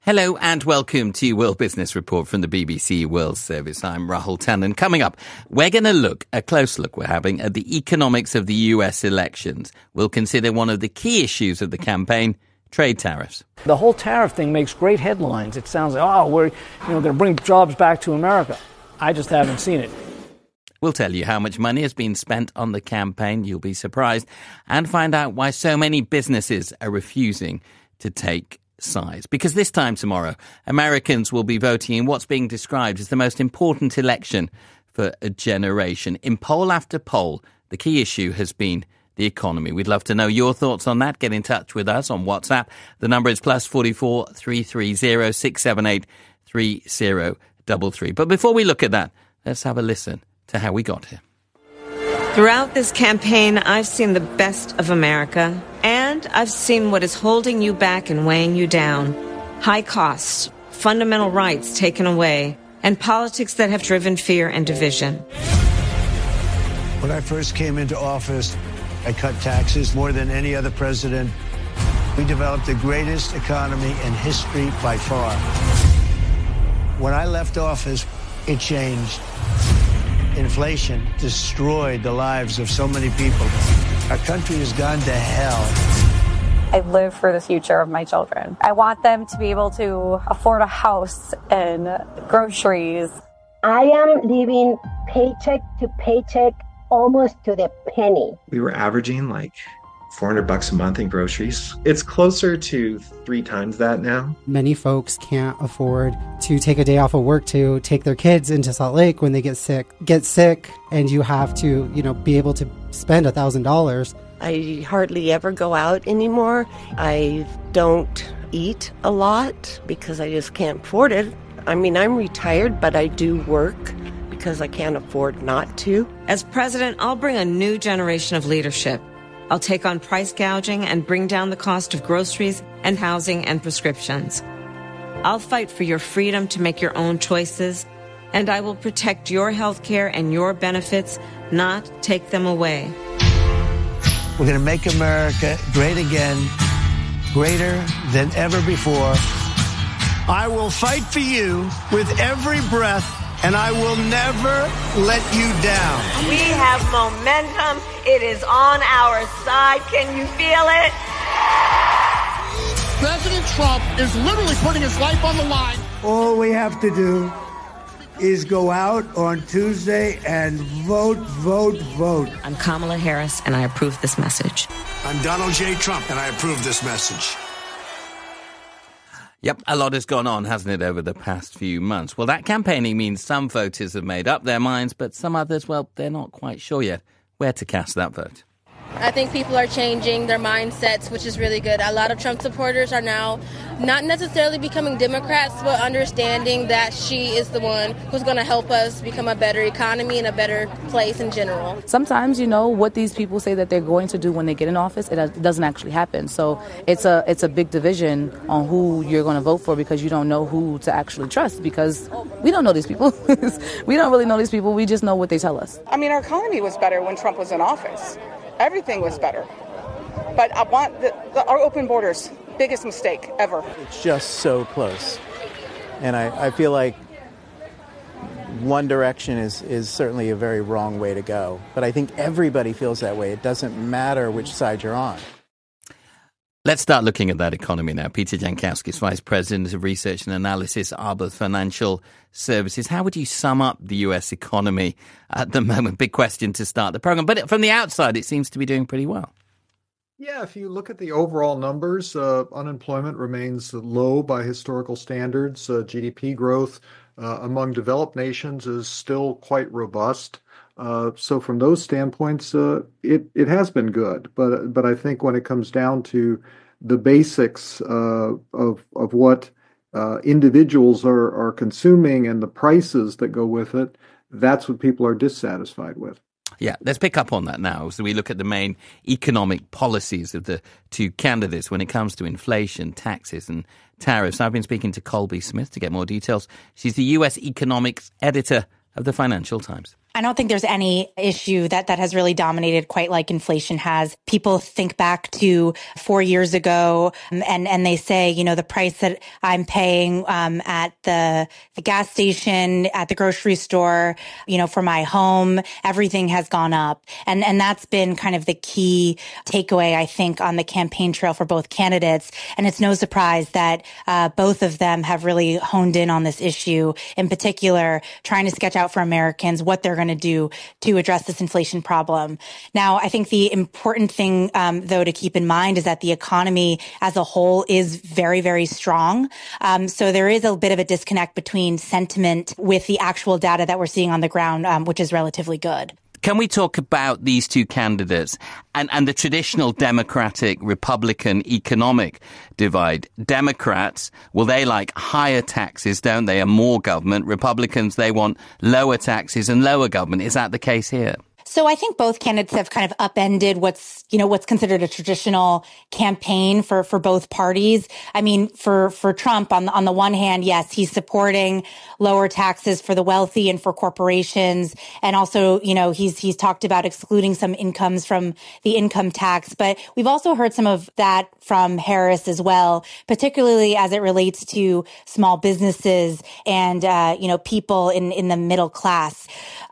Hello and welcome to World Business Report from the BBC World Service. I'm Rahul Tandon. Coming up, we're going to look at the economics of the US elections. We'll consider one of the key issues of the campaign, trade tariffs. The whole tariff thing makes great headlines. It sounds like, we're going to bring jobs back to America. I just haven't seen it. We'll tell you how much money has been spent on the campaign. You'll be surprised. And find out why so many businesses are refusing to take sides. Because this time tomorrow, Americans will be voting in what's being described as the most important election for a generation. In poll after poll, the key issue has been the economy. We'd love to know your thoughts on that. Get in touch with us on WhatsApp. The number is +44 330 678 3033. But before we look at that, let's have a listen to how we got here. Throughout this campaign, I've seen the best of America, and I've seen what is holding you back and weighing you down. High costs, fundamental rights taken away, and politics that have driven fear and division. When I first came into office, I cut taxes more than any other president. We developed the greatest economy in history by far. When I left office, it changed. Inflation destroyed the lives of so many people. Our country has gone to hell. I live for the future of my children. I want them to be able to afford a house and groceries. I am living paycheck to paycheck, almost to the penny. We were averaging like $400 a month in groceries. It's closer to 3 times that now. Many folks can't afford to take a day off of work to take their kids into Salt Lake when they get sick, and you have to, be able to spend $1,000. I hardly ever go out anymore. I don't eat a lot because I just can't afford it. I mean, I'm retired, but I do work because I can't afford not to. As president, I'll bring a new generation of leadership. I'll take on price gouging and bring down the cost of groceries and housing and prescriptions. I'll fight for your freedom to make your own choices, and I will protect your health care and your benefits, not take them away. We're going to make America great again, greater than ever before. I will fight for you with every breath, and I will never let you down. We have momentum. It is on our side. Can you feel it? President Trump is literally putting his life on the line. All we have to do is go out on Tuesday and vote, vote, vote. I'm Kamala Harris, and I approve this message. I'm Donald J. Trump, and I approve this message. Yep, a lot has gone on, hasn't it, over the past few months? Well, that campaigning means some voters have made up their minds, but some others, they're not quite sure yet where to cast that vote. I think people are changing their mindsets, which is really good. A lot of Trump supporters are now not necessarily becoming Democrats, but understanding that she is the one who's going to help us become a better economy and a better place in general. Sometimes, what these people say that they're going to do when they get in office, it doesn't actually happen. So it's a big division on who you're going to vote for because you don't know who to actually trust because we don't know these people. We don't really know these people. We just know what they tell us. I mean, our economy was better when Trump was in office. Everything was better. But I want our open borders, biggest mistake ever. It's just so close. And I feel like one direction is certainly a very wrong way to go. But I think everybody feels that way. It doesn't matter which side you're on. Let's start looking at that economy now. Peter Jankowski, Vice President of Research and Analysis, Arbor Financial Services. How would you sum up the US economy at the moment? Big question to start the program. But from the outside, it seems to be doing pretty well. Yeah, if you look at the overall numbers, unemployment remains low by historical standards. GDP growth among developed nations is still quite robust. So from those standpoints, it has been good. But I think when it comes down to the basics of what individuals are consuming and the prices that go with it, that's what people are dissatisfied with. Yeah, let's pick up on that now. So we look at the main economic policies of the two candidates when it comes to inflation, taxes and tariffs. I've been speaking to Colby Smith to get more details. She's the US economics editor of the Financial Times. I don't think there's any issue that has really dominated quite like inflation has. People think back to 4 years ago and they say, the price that I'm paying at the gas station, at the grocery store, for my home, everything has gone up. And that's been kind of the key takeaway, I think, on the campaign trail for both candidates. And it's no surprise that both of them have really honed in on this issue, in particular, trying to sketch out for Americans what they're going to do to address this inflation problem. Now, I think the important thing, though, to keep in mind is that the economy as a whole is very, very strong. So there is a bit of a disconnect between sentiment with the actual data that we're seeing on the ground, which is relatively good. Can we talk about these two candidates and the traditional Democratic-Republican economic divide? Democrats, well, they like higher taxes, don't they, and more government. Republicans, they want lower taxes and lower government. Is that the case here? So I think both candidates have kind of upended what's considered a traditional campaign for both parties. I mean, for Trump, on the one hand, yes, he's supporting lower taxes for the wealthy and for corporations. And also, he's talked about excluding some incomes from the income tax. But we've also heard some of that from Harris as well, particularly as it relates to small businesses and, people in the middle class.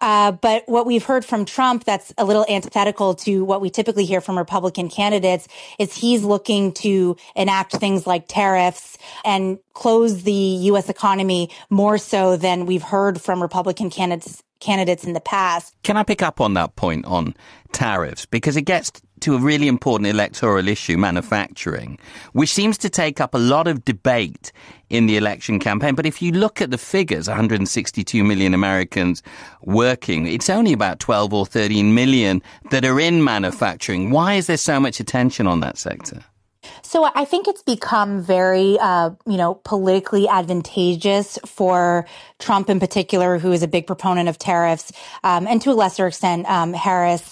But what we've heard from Trump that's a little antithetical to what we typically hear from Republican candidates is he's looking to enact things like tariffs and close the U.S. economy more so than we've heard from Republican candidates in the past. Can I pick up on that point on tariffs? Because it gets to a really important electoral issue, manufacturing, which seems to take up a lot of debate in the election campaign. But if you look at the figures, 162 million Americans working, it's only about 12 or 13 million that are in manufacturing. Why is there so much attention on that sector? So I think it's become very, politically advantageous for Trump in particular, who is a big proponent of tariffs, and to a lesser extent, Harris,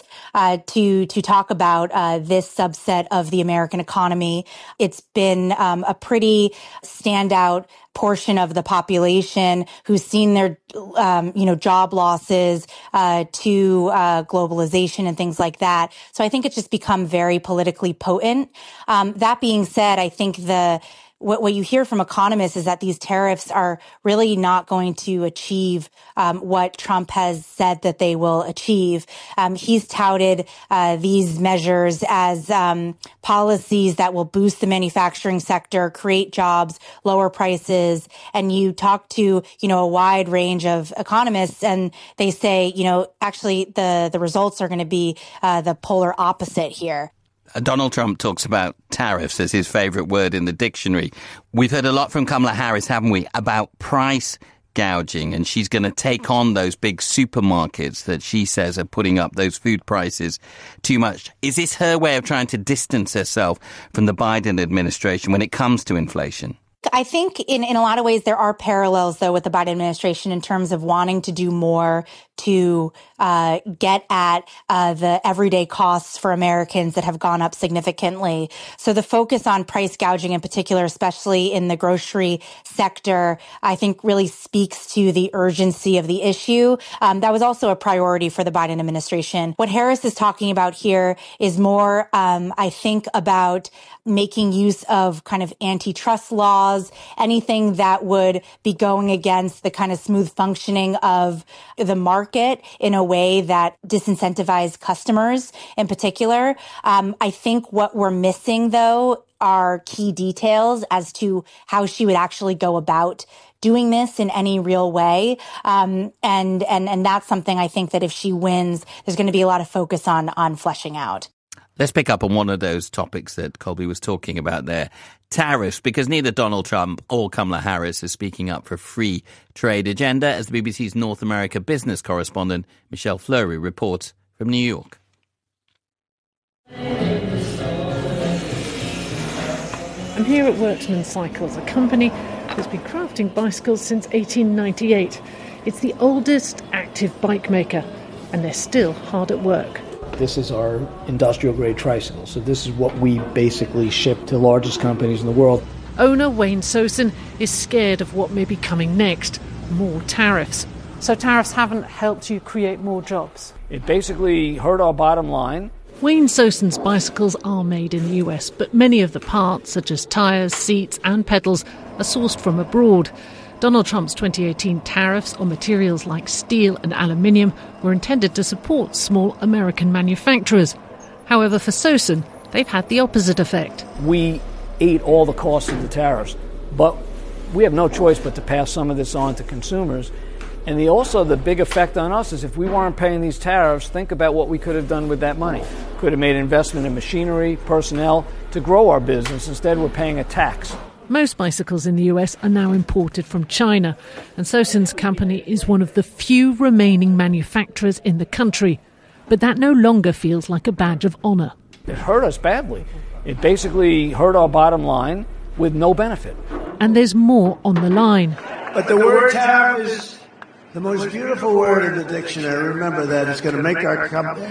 to talk about this subset of the American economy. It's been a pretty standout portion of the population who's seen their, job losses to globalization and things like that. So I think it's just become very politically potent. That being said, I think what you hear from economists is that these tariffs are really not going to achieve what Trump has said that they will achieve. He's touted these measures as policies that will boost the manufacturing sector, create jobs, lower prices. And you talk to, a wide range of economists and they say, actually the results are going to be the polar opposite here. Donald Trump talks about tariffs as his favorite word in the dictionary. We've heard a lot from Kamala Harris, haven't we, about price gouging, and she's going to take on those big supermarkets that she says are putting up those food prices too much. Is this her way of trying to distance herself from the Biden administration when it comes to inflation? I think in a lot of ways there are parallels, though, with the Biden administration in terms of wanting to do more to get at the everyday costs for Americans that have gone up significantly. So the focus on price gouging in particular, especially in the grocery sector, I think really speaks to the urgency of the issue. That was also a priority for the Biden administration. What Harris is talking about here is more, I think, about making use of kind of antitrust laws, anything that would be going against the kind of smooth functioning of the market in a way that disincentivizes customers in particular. I think what we're missing, though, are key details as to how she would actually go about doing this in any real way. And that's something I think that if she wins, there's going to be a lot of focus on fleshing out. Let's pick up on one of those topics that Colby was talking about there, tariffs, because neither Donald Trump or Kamala Harris is speaking up for a free trade agenda, as the BBC's North America business correspondent Michelle Fleury reports from New York. I'm here at Workman Cycles, a company that's been crafting bicycles since 1898. It's the oldest active bike maker, and they're still hard at work. This is our industrial-grade tricycle, so this is what we basically ship to the largest companies in the world. Owner Wayne Sosin is scared of what may be coming next, more tariffs. So tariffs haven't helped you create more jobs? It basically hurt our bottom line. Wayne Soson's bicycles are made in the US, but many of the parts, such as tyres, seats and pedals, are sourced from abroad. Donald Trump's 2018 tariffs on materials like steel and aluminium were intended to support small American manufacturers. However, for Soson, they've had the opposite effect. We ate all the costs of the tariffs, but we have no choice but to pass some of this on to consumers. And the big effect on us is if we weren't paying these tariffs, think about what we could have done with that money. Could have made an investment in machinery, personnel, to grow our business. Instead, we're paying a tax. Most bicycles in the US are now imported from China, and Soson's company is one of the few remaining manufacturers in the country. But that no longer feels like a badge of honour. It hurt us badly. It basically hurt our bottom line with no benefit. And there's more on the line. But the word tariff is the most beautiful word in the dictionary. Remember that. It's going to make our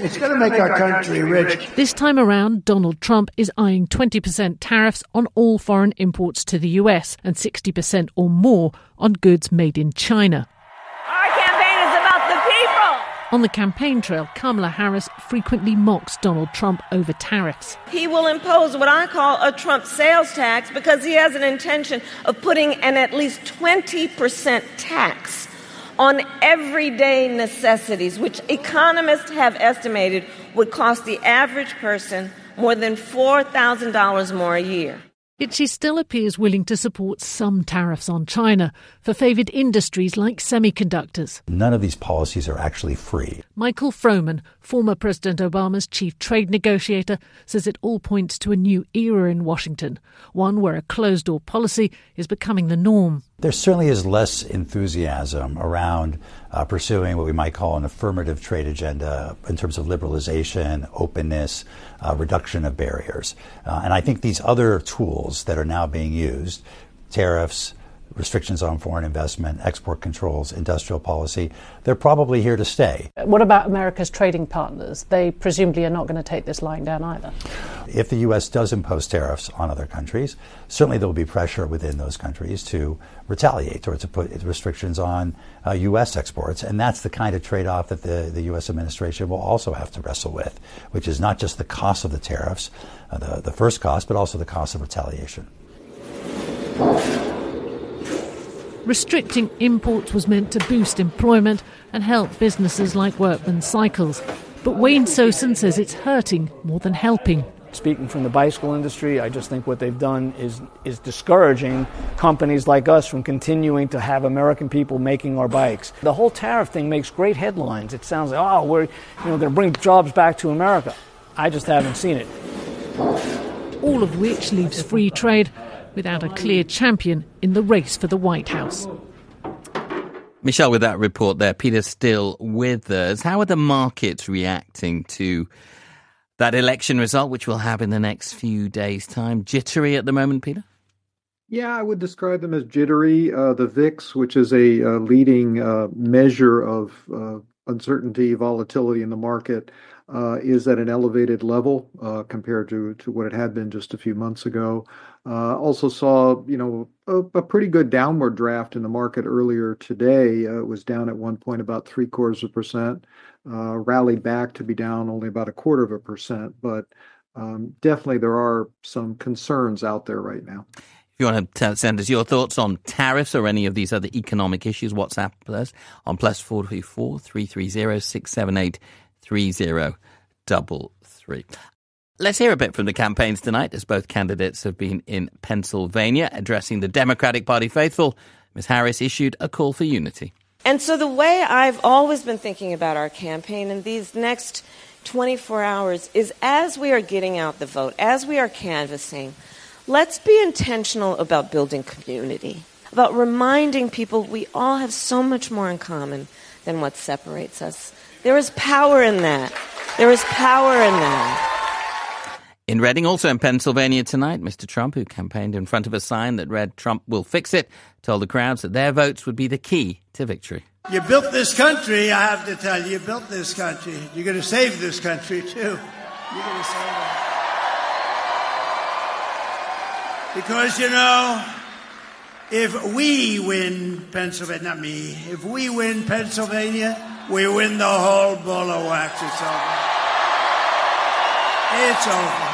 country rich. This time around, Donald Trump is eyeing 20% tariffs on all foreign imports to the US and 60% or more on goods made in China. Our campaign is about the people. On the campaign trail, Kamala Harris frequently mocks Donald Trump over tariffs. He will impose what I call a Trump sales tax because he has an intention of putting an at least 20% tax on everyday necessities, which economists have estimated would cost the average person more than $4,000 more a year. Yet she still appears willing to support some tariffs on China for favoured industries like semiconductors. None of these policies are actually free. Michael Froman, former President Obama's chief trade negotiator, says it all points to a new era in Washington, one where a closed-door policy is becoming the norm. There certainly is less enthusiasm around pursuing what we might call an affirmative trade agenda in terms of liberalization, openness, reduction of barriers. And I think these other tools that are now being used, tariffs, restrictions on foreign investment, export controls, industrial policy, they're probably here to stay. What about America's trading partners? They presumably are not going to take this lying down either. If the U.S. does impose tariffs on other countries, certainly there will be pressure within those countries to retaliate or to put restrictions on U.S. exports. And that's the kind of trade-off that the U.S. administration will also have to wrestle with, which is not just the cost of the tariffs, the first cost, but also the cost of retaliation. Restricting imports was meant to boost employment and help businesses like Workman Cycles. But Wayne Soson says it's hurting more than helping. Speaking from the bicycle industry, I just think what they've done is discouraging companies like us from continuing to have American people making our bikes. The whole tariff thing makes great headlines. It sounds like, we're going to bring jobs back to America. I just haven't seen it. All of which leaves free trade without a clear champion in the race for the White House. Michelle, with that report there, Peter's still with us. How are the markets reacting to that election result, which we'll have in the next few days' time? Jittery at the moment, Peter? Yeah, I would describe them as jittery. The VIX, which is a leading measure of uncertainty, volatility in the market, is at an elevated level compared to what it had been just a few months ago. Also saw, a pretty good downward draft in the market earlier today. It was down at one point about 0.75%, rallied back to be down only about 0.25%. But definitely there are some concerns out there right now. If you want to send us your thoughts on tariffs or any of these other economic issues, WhatsApp us on +434 330 678 3033. Let's hear a bit from the campaigns tonight, as both candidates have been in Pennsylvania addressing the Democratic Party faithful. Ms. Harris issued a call for unity. And so the way I've always been thinking about our campaign in these next 24 hours is, as we are getting out the vote, as we are canvassing, let's be intentional about building community, about reminding people we all have so much more in common than what separates us. There is power in that. There is power in that. In Reading, also in Pennsylvania tonight, Mr. Trump, who campaigned in front of a sign that read "Trump will fix it," told the crowds that their votes would be the key to victory. You built this country, I have to tell you. You built this country. You're going to save this country, too. You're going to save it. Because, If we win Pennsylvania, not me, if we win Pennsylvania, we win the whole ball of wax. It's over. It's over.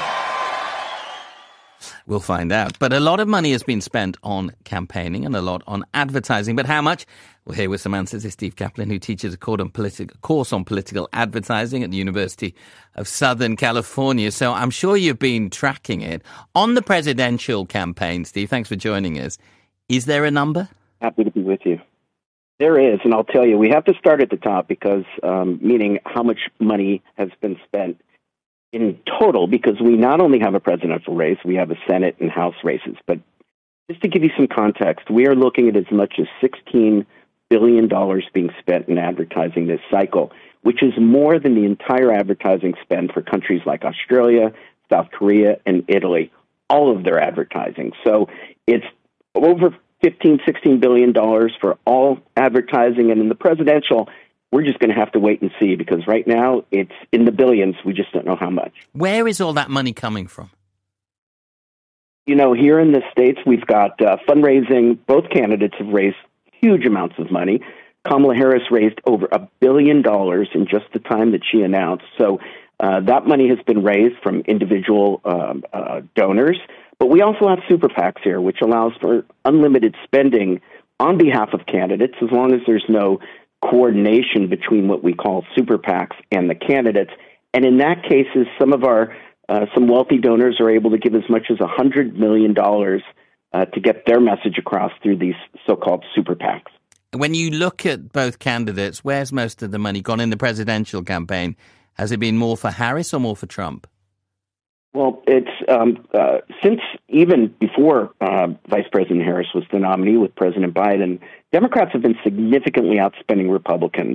We'll find out. But a lot of money has been spent on campaigning and a lot on advertising. But how much? Well, here with some answers is Steve Kaplan, who teaches a course on political advertising at the University of Southern California. So I'm sure you've been tracking it. On the presidential campaign, Steve, thanks for joining us. Is there a number? Happy to be with you. There is, and I'll tell you, we have to start at the top because, meaning how much money has been spent in total, because we not only have a presidential race, we have a Senate and House races. But just to give you some context, we are looking at as much as $16 billion being spent in advertising this cycle, which is more than the entire advertising spend for countries like Australia, South Korea, and Italy, all of their advertising. So it's over $16 billion for all advertising, and in the presidential, we're just going to have to wait and see, because right now it's in the billions. We just don't know how much. Where is all that money coming from? You know, here in the States, we've got fundraising. Both candidates have raised huge amounts of money. Kamala Harris raised over $1 billion in just the time that she announced. So that money has been raised from individual donors. But we also have super PACs here, which allows for unlimited spending on behalf of candidates, as long as there's no coordination between what we call super PACs and the candidates. And in that case, some of our some wealthy donors are able to give as much as $100 million to get their message across through these so-called super PACs. When you look at both candidates, where's most of the money gone in the presidential campaign? Has it been more for Harris or more for Trump? Well, it's since even before Vice President Harris was the nominee with President Biden, Democrats have been significantly outspending Republicans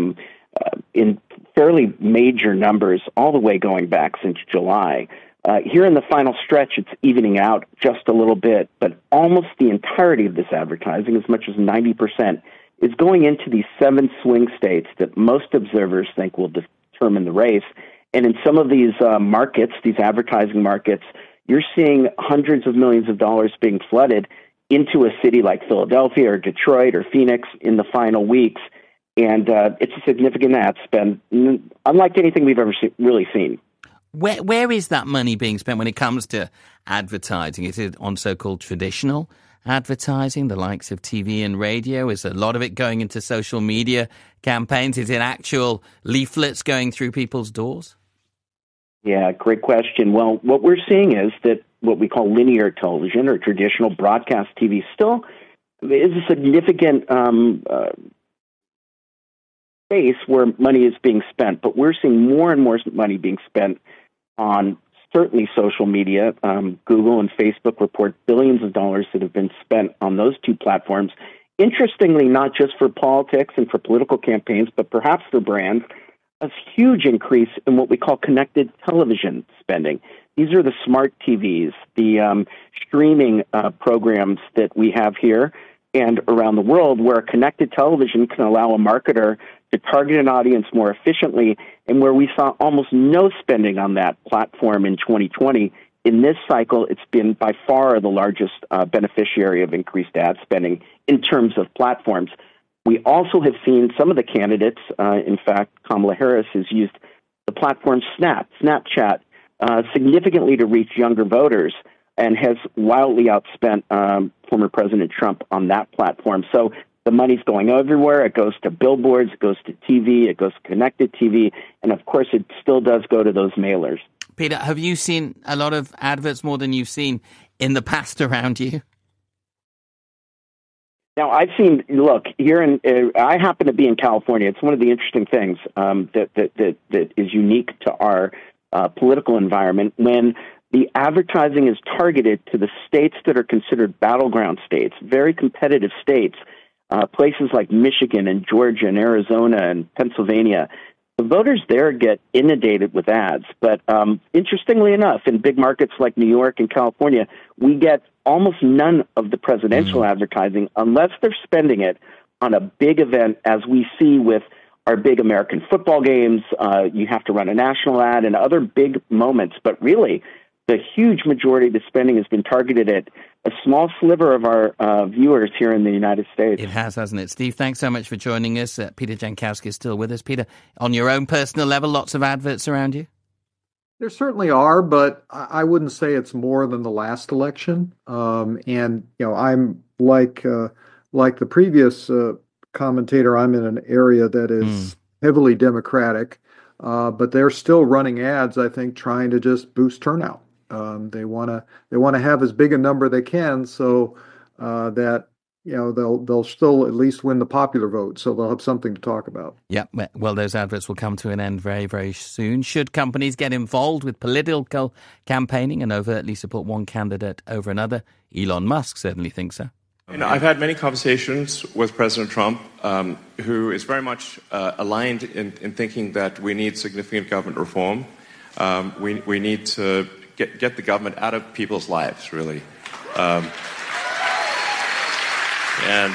in fairly major numbers all the way going back since July. Here in the final stretch, it's evening out just a little bit, but almost the entirety of this advertising, as much as 90%, is going into these 7 swing states that most observers think will determine the race. And in some of these markets, these advertising markets, you're seeing hundreds of millions of dollars being flooded into a city like Philadelphia or Detroit or Phoenix in the final weeks. And it's a significant ad spend, unlike anything we've ever really seen. Where is that money being spent when it comes to advertising? Is it on so-called traditional advertising, the likes of TV and radio? Is a lot of it going into social media campaigns? Is it actual leaflets going through people's doors? Yeah, great question. Well, what we're seeing is that what we call linear television or traditional broadcast TV still is a significant space where money is being spent, but we're seeing more and more money being spent on certainly social media. Google and Facebook report billions of dollars that have been spent on those two platforms. Interestingly, not just for politics and for political campaigns, but perhaps for brands, a huge increase in what we call connected television spending. These are the smart TVs, the streaming programs that we have here and around the world, where a connected television can allow a marketer to target an audience more efficiently, and where we saw almost no spending on that platform in 2020. In this cycle, it's been by far the largest beneficiary of increased ad spending in terms of platforms. We also have seen some of the candidates, in fact, Kamala Harris has used the platform Snapchat, significantly to reach younger voters, and has wildly outspent former President Trump on that platform. So the money's going everywhere. It goes to billboards, it goes to TV, it goes to connected TV, and of course it still does go to those mailers. Peter, have you seen a lot of adverts more than you've seen in the past around you? Now, I've seen, look, here I happen to be in California. It's one of the interesting things that is unique to our political environment when the advertising is targeted to the states that are considered battleground states, very competitive states, places like Michigan and Georgia and Arizona and Pennsylvania. The voters there get inundated with ads. But interestingly enough, in big markets like New York and California, we get almost none of the presidential advertising unless they're spending it on a big event, as we see with our big American football games. You have to run a national ad and other big moments. But really, the huge majority of the spending has been targeted at a small sliver of our viewers here in the United States. It has, hasn't it? Steve, thanks so much for joining us. Peter Jankowski is still with us. Peter, on your own personal level, lots of adverts around you? There certainly are, but I wouldn't say it's more than the last election. And I'm like the previous commentator. I'm in an area that is heavily Democratic, but they're still running ads, I think, trying to just boost turnout. They want to have as big a number they can, so that they'll still at least win the popular vote, so they'll have something to talk about. Yeah, well, those adverts will come to an end very, very soon. Should companies get involved with political campaigning and overtly support one candidate over another? Elon Musk certainly thinks so. I've had many conversations with President Trump, who is very much aligned in thinking that we need significant government reform. We need to get the government out of people's lives, really. And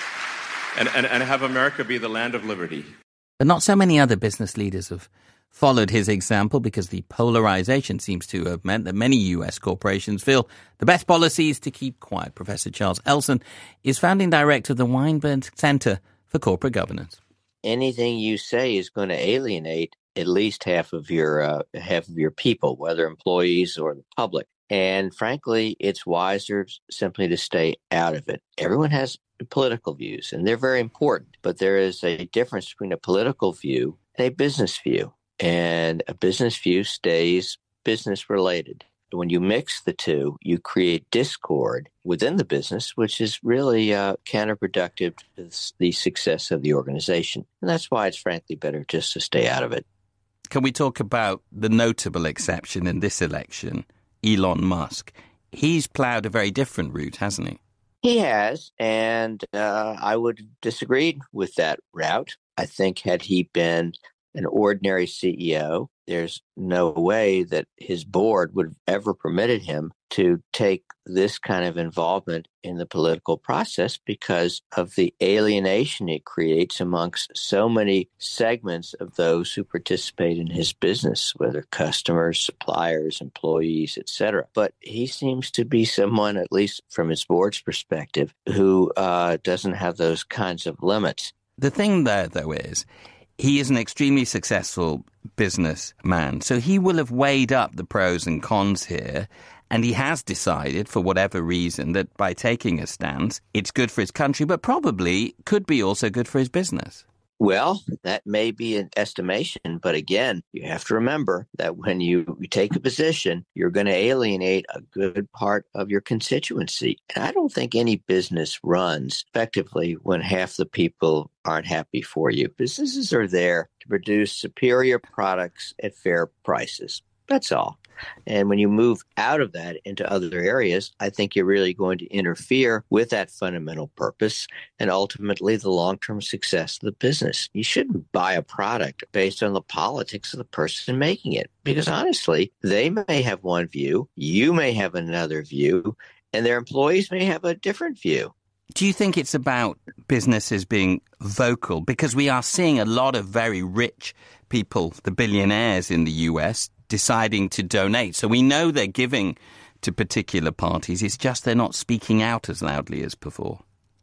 have America be the land of liberty. But not so many other business leaders have followed his example, because the polarization seems to have meant that many U.S. corporations feel the best policy is to keep quiet. Professor Charles Elson is founding director of the Weinberg Center for Corporate Governance. Anything you say is going to alienate at least half of your people, whether employees or the public. And frankly, it's wiser simply to stay out of it. Everyone has political views, and they're very important. But there is a difference between a political view and a business view. And a business view stays business related. When you mix the two, you create discord within the business, which is really counterproductive to the success of the organization. And that's why it's frankly better just to stay out of it. Can we talk about the notable exception in this election, Elon Musk? He's ploughed a very different route, hasn't he? He has, and I would disagree with that route. I think had he been an ordinary CEO, there's no way that his board would have ever permitted him to take this kind of involvement in the political process because of the alienation it creates amongst so many segments of those who participate in his business, whether customers, suppliers, employees, etc. But he seems to be someone, at least from his board's perspective, who doesn't have those kinds of limits. The thing there, though, is he is an extremely successful businessman, so he will have weighed up the pros and cons here, and he has decided, for whatever reason, that by taking a stance, it's good for his country, but probably could be also good for his business. Well, that may be an estimation, but again, you have to remember that when you take a position, you're going to alienate a good part of your constituency. And I don't think any business runs effectively when half the people aren't happy for you. Businesses are there to produce superior products at fair prices. That's all. And when you move out of that into other areas, I think you're really going to interfere with that fundamental purpose and ultimately the long-term success of the business. You shouldn't buy a product based on the politics of the person making it, because honestly, they may have one view, you may have another view, and their employees may have a different view. Do you think it's about businesses being vocal? Because we are seeing a lot of very rich people, the billionaires in the US, deciding to donate. So we know they're giving to particular parties. It's just they're not speaking out as loudly as before.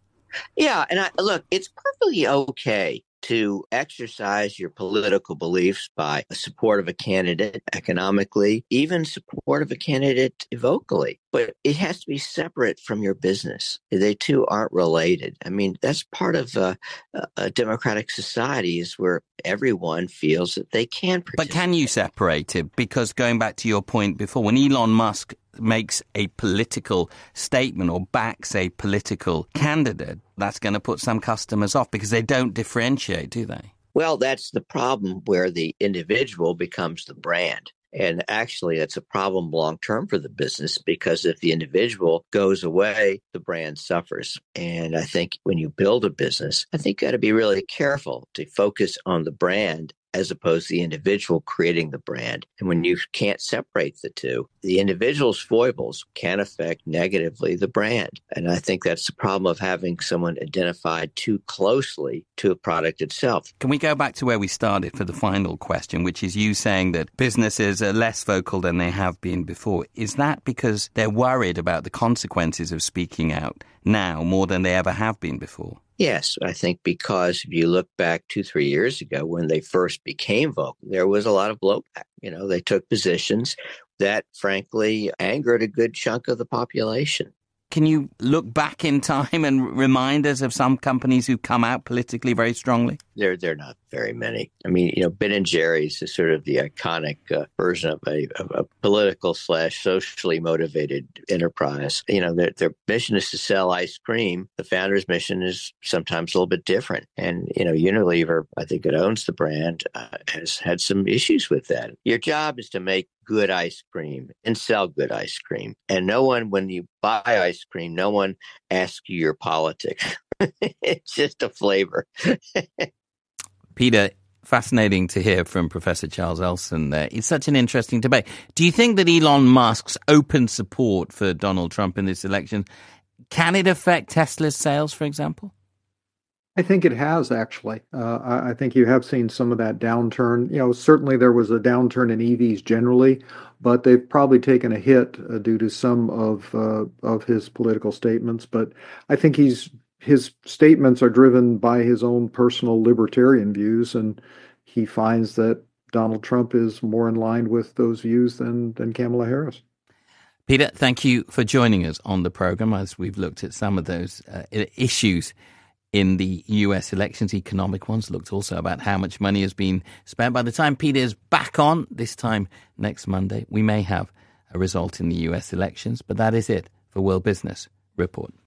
Yeah, and look, it's perfectly okay to exercise your political beliefs by support of a candidate economically, even support of a candidate vocally. But it has to be separate from your business. They two aren't related. I mean, that's part of a democratic society is where everyone feels that they can participate. But can you separate it? Because going back to your point before, when Elon Musk makes a political statement or backs a political candidate, that's going to put some customers off because they don't differentiate, do they? Well, that's the problem where the individual becomes the brand. And actually, that's a problem long-term for the business because if the individual goes away, the brand suffers. And I think when you build a business, I think you got to be really careful to focus on the brand as opposed to the individual creating the brand. And when you can't separate the two, the individual's foibles can affect negatively the brand. And I think that's the problem of having someone identified too closely to a product itself. Can we go back to where we started for the final question, which is you saying that businesses are less vocal than they have been before? Is that because they're worried about the consequences of speaking out now more than they ever have been before? Yes, I think because if you look back 2-3 years ago when they first became vocal, there was a lot of blowback. They took positions that, frankly, angered a good chunk of the population. Can you look back in time and remind us of some companies who come out politically very strongly? There are not very many. I mean, Ben & Jerry's is sort of the iconic version of a political/socially motivated enterprise. Their mission is to sell ice cream. The founder's mission is sometimes a little bit different. And, Unilever, I think it owns the brand, has had some issues with that. Your job is to make good ice cream and sell good ice cream. And no one, when you buy ice cream, no one asks you your politics. It's just a flavor. Peter, fascinating to hear from Professor Charles Elson there. It's such an interesting debate. Do you think that Elon Musk's open support for Donald Trump in this election, can it affect Tesla's sales, for example? I think it has, actually. I think you have seen some of that downturn. Certainly there was a downturn in EVs generally, but they've probably taken a hit due to some of his political statements. But I think his statements are driven by his own personal libertarian views, and he finds that Donald Trump is more in line with those views than Kamala Harris. Peter, thank you for joining us on the program as we've looked at some of those issues in the U.S. elections. Economic ones, looked also about how much money has been spent. By the time Peter is back on, this time next Monday, we may have a result in the U.S. elections. But that is it for World Business Report.